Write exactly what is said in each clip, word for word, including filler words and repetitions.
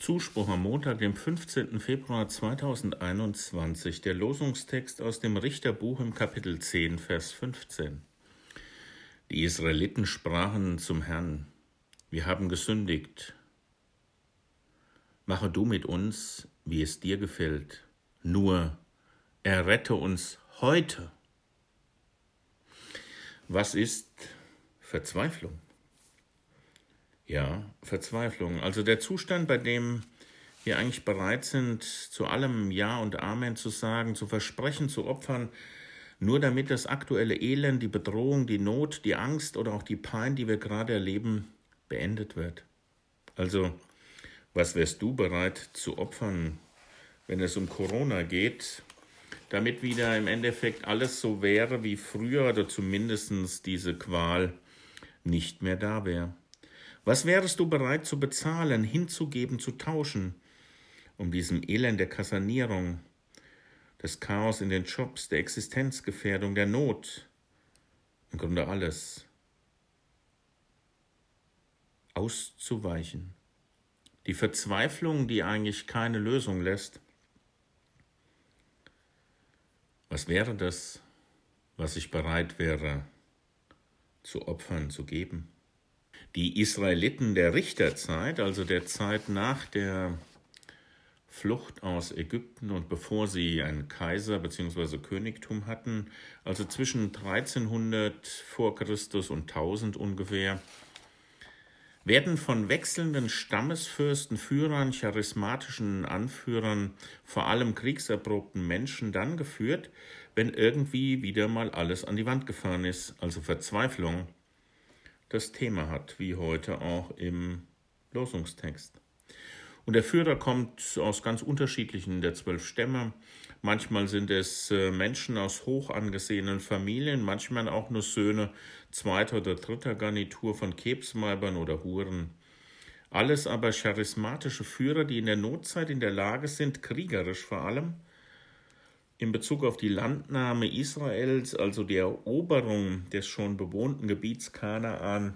Zuspruch am Montag, dem fünfzehnten Februar zweitausendeinundzwanzig, der Losungstext aus dem Richterbuch im Kapitel zehn, Vers fünfzehn. Die Israeliten sprachen zum Herrn: Wir haben gesündigt. Mache du mit uns, wie es dir gefällt. Nur errette uns heute. Was ist Verzweiflung? Ja, Verzweiflung. Also der Zustand, bei dem wir eigentlich bereit sind, zu allem Ja und Amen zu sagen, zu versprechen, zu opfern, nur damit das aktuelle Elend, die Bedrohung, die Not, die Angst oder auch die Pein, die wir gerade erleben, beendet wird. Also, was wärst du bereit zu opfern, wenn es um Corona geht, damit wieder im Endeffekt alles so wäre wie früher oder zumindest diese Qual nicht mehr da wäre? Was wärest du bereit zu bezahlen, hinzugeben, zu tauschen, um diesem Elend der Kassanierung, des Chaos in den Jobs, der Existenzgefährdung, der Not, im Grunde alles, auszuweichen? Die Verzweiflung, die eigentlich keine Lösung lässt. Was wäre das, was ich bereit wäre zu opfern, zu geben? Die Israeliten der Richterzeit, also der Zeit nach der Flucht aus Ägypten und bevor sie einen Kaiser bzw. Königtum hatten, also zwischen dreizehnhundert vor Christus und tausend ungefähr, werden von wechselnden Stammesfürsten, Führern, charismatischen Anführern, vor allem kriegserprobten Menschen dann geführt, wenn irgendwie wieder mal alles an die Wand gefahren ist, also Verzweiflung das Thema hat, wie heute auch im Losungstext. Und der Führer kommt aus ganz unterschiedlichen der zwölf Stämme. Manchmal sind es Menschen aus hoch angesehenen Familien, manchmal auch nur Söhne zweiter oder dritter Garnitur von Kebsmeibern oder Huren. Alles aber charismatische Führer, die in der Notzeit in der Lage sind, kriegerisch vor allem, in Bezug auf die Landnahme Israels, also die Eroberung des schon bewohnten Gebiets Kanaan,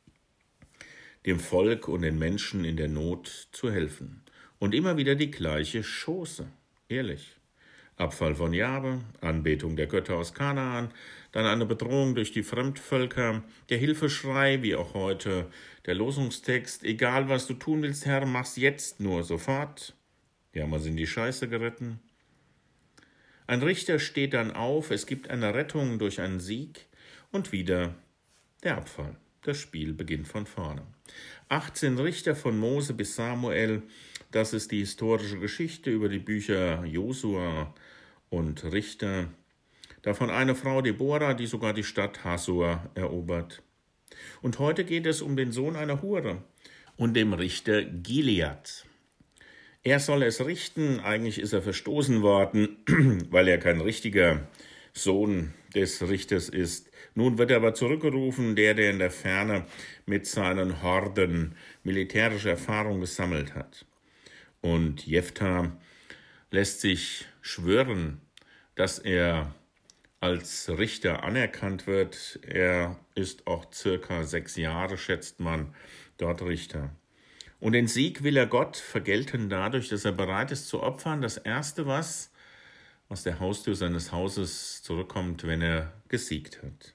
dem Volk und den Menschen in der Not zu helfen. Und immer wieder die gleiche Chose, ehrlich. Abfall von Jahwe, Anbetung der Götter aus Kanaan, dann eine Bedrohung durch die Fremdvölker, der Hilfeschrei, wie auch heute der Losungstext: Egal was du tun willst, Herr, mach's jetzt nur, sofort. Ja, wir sind in die Scheiße geritten. Ein Richter steht dann auf, es gibt eine Rettung durch einen Sieg und wieder der Abfall. Das Spiel beginnt von vorne. achtzehn Richter von Mose bis Samuel, das ist die historische Geschichte über die Bücher Josua und Richter. Davon eine Frau, Deborah, die sogar die Stadt Hasor erobert. Und heute geht es um den Sohn einer Hure und dem Richter Gilead. Er soll es richten, eigentlich ist er verstoßen worden, weil er kein richtiger Sohn des Richters ist. Nun wird er aber zurückgerufen, der, der in der Ferne mit seinen Horden militärische Erfahrung gesammelt hat. Und Jephthah lässt sich schwören, dass er als Richter anerkannt wird. Er ist auch circa sechs Jahre, schätzt man, dort Richter. Und den Sieg will er Gott vergelten dadurch, dass er bereit ist zu opfern. Das Erste, was aus der Haustür seines Hauses zurückkommt, wenn er gesiegt hat.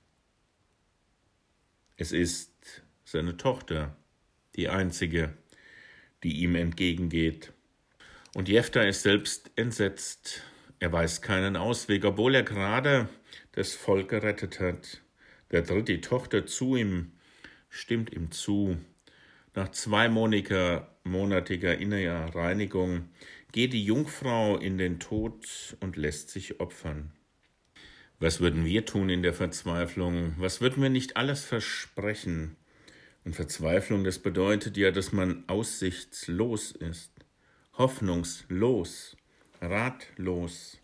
Es ist seine Tochter, die einzige, die ihm entgegengeht. Und Jephthah ist selbst entsetzt. Er weiß keinen Ausweg, obwohl er gerade das Volk gerettet hat. Da tritt die Tochter zu ihm, stimmt ihm zu. Nach zweimonatiger monatiger innerer Reinigung geht die Jungfrau in den Tod und lässt sich opfern. Was würden wir tun in der Verzweiflung? Was würden wir nicht alles versprechen? Und Verzweiflung, das bedeutet ja, dass man aussichtslos ist, hoffnungslos, ratlos.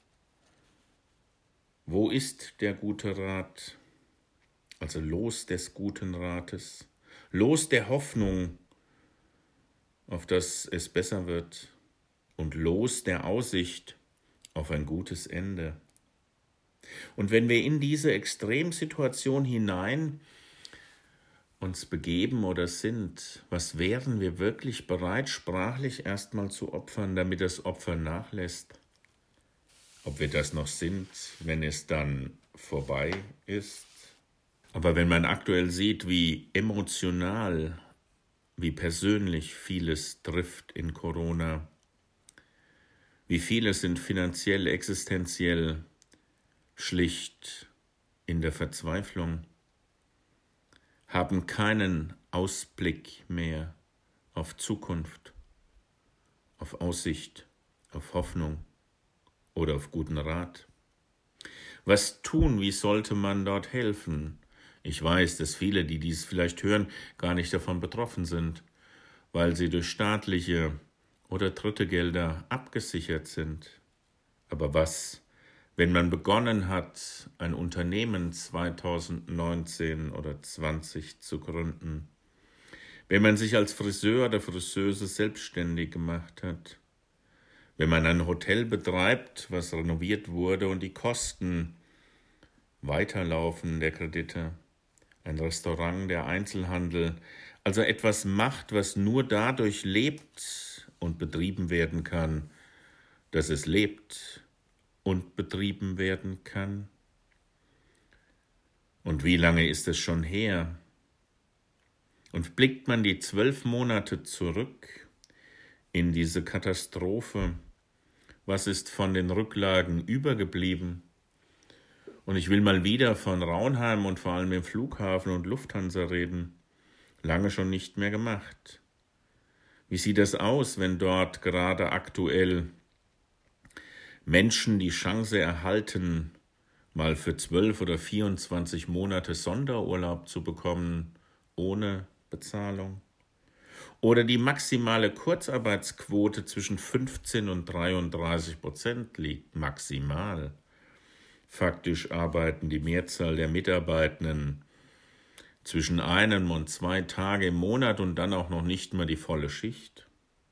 Wo ist der gute Rat? Also los des guten Rates, los der Hoffnung, auf dass es besser wird, und los der Aussicht auf ein gutes Ende. Und wenn wir in diese Extremsituation hinein uns begeben oder sind, was wären wir wirklich bereit, sprachlich erstmal zu opfern, damit das Opfer nachlässt? Ob wir das noch sind, wenn es dann vorbei ist? Aber wenn man aktuell sieht, wie emotional, wie persönlich vieles trifft in Corona, wie viele sind finanziell, existenziell schlicht in der Verzweiflung, haben keinen Ausblick mehr auf Zukunft, auf Aussicht, auf Hoffnung oder auf guten Rat. Was tun, wie sollte man dort helfen? Ich weiß, dass viele, die dies vielleicht hören, gar nicht davon betroffen sind, weil sie durch staatliche oder dritte Gelder abgesichert sind. Aber was, wenn man begonnen hat, ein Unternehmen zweitausendneunzehn oder zwanzig zu gründen, wenn man sich als Friseur oder Friseuse selbstständig gemacht hat, wenn man ein Hotel betreibt, was renoviert wurde und die Kosten weiterlaufen der Kredite, ein Restaurant, der Einzelhandel, also etwas macht, was nur dadurch lebt und betrieben werden kann, dass es lebt und betrieben werden kann. Und wie lange ist es schon her? Und blickt man die zwölf Monate zurück in diese Katastrophe, was ist von den Rücklagen übergeblieben? Und ich will mal wieder von Raunheim und vor allem im Flughafen und Lufthansa reden. Lange schon nicht mehr gemacht. Wie sieht das aus, wenn dort gerade aktuell Menschen die Chance erhalten, mal für zwölf oder vierundzwanzig Monate Sonderurlaub zu bekommen, ohne Bezahlung? Oder die maximale Kurzarbeitsquote zwischen fünfzehn und dreiunddreißig Prozent liegt, maximal. Faktisch arbeiten die Mehrzahl der Mitarbeitenden zwischen einem und zwei Tage im Monat und dann auch noch nicht mal die volle Schicht.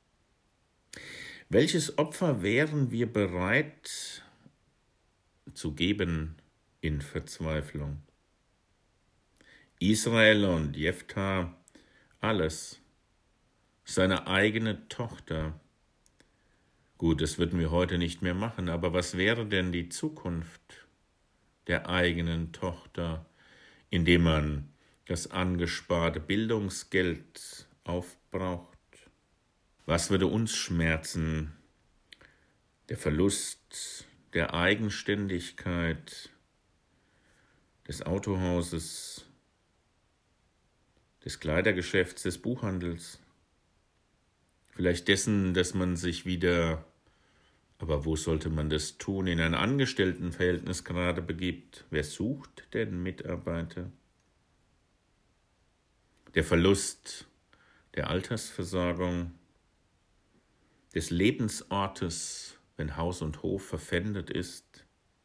Welches Opfer wären wir bereit zu geben in Verzweiflung? Israel und Jephthah, alles. Seine eigene Tochter. Gut, das würden wir heute nicht mehr machen, aber was wäre denn die Zukunft der eigenen Tochter, indem man das angesparte Bildungsgeld aufbraucht? Was würde uns schmerzen? Der Verlust der Eigenständigkeit des Autohauses, des Kleidergeschäfts, des Buchhandels. Vielleicht dessen, dass man sich wieder, aber wo sollte man das tun, in ein Angestelltenverhältnis gerade begibt. Wer sucht denn Mitarbeiter? Der Verlust der Altersversorgung, des Lebensortes, wenn Haus und Hof verpfändet ist.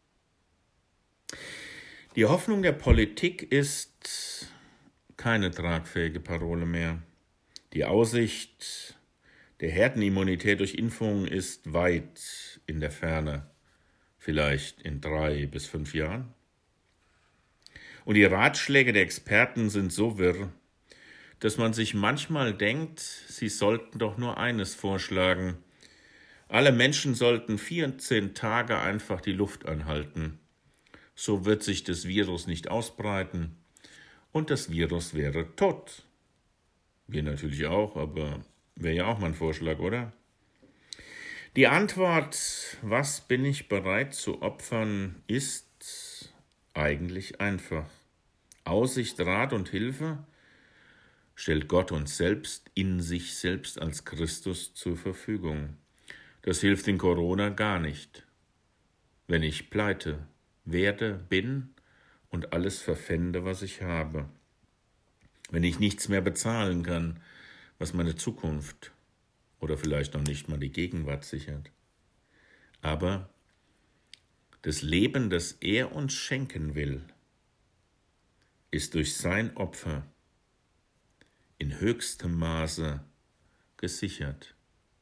Die Hoffnung der Politik ist keine tragfähige Parole mehr. Die Aussicht der Herdenimmunität durch Impfungen ist weit in der Ferne, vielleicht in drei bis fünf Jahren. Und die Ratschläge der Experten sind so wirr, dass man sich manchmal denkt, sie sollten doch nur eines vorschlagen. Alle Menschen sollten vierzehn Tage einfach die Luft anhalten. So wird sich das Virus nicht ausbreiten und das Virus wäre tot. Wir natürlich auch, aber wäre ja auch mal ein Vorschlag, oder? Die Antwort, was bin ich bereit zu opfern, ist eigentlich einfach. Aussicht, Rat und Hilfe stellt Gott uns selbst in sich selbst als Christus zur Verfügung. Das hilft in Corona gar nicht. Wenn ich pleite werde, bin und alles verpfände, was ich habe. Wenn ich nichts mehr bezahlen kann, was meine Zukunft oder vielleicht noch nicht mal die Gegenwart sichert. Aber das Leben, das er uns schenken will, ist durch sein Opfer in höchstem Maße gesichert.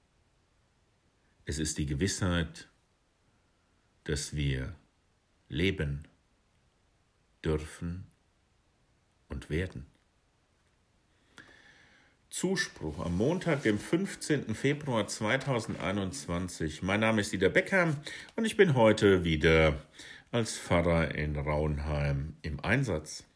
Es ist die Gewissheit, dass wir leben dürfen und werden. Zuspruch am Montag, dem fünfzehnten Februar zweitausendeinundzwanzig. Mein Name ist Dieter Becker und ich bin heute wieder als Pfarrer in Raunheim im Einsatz.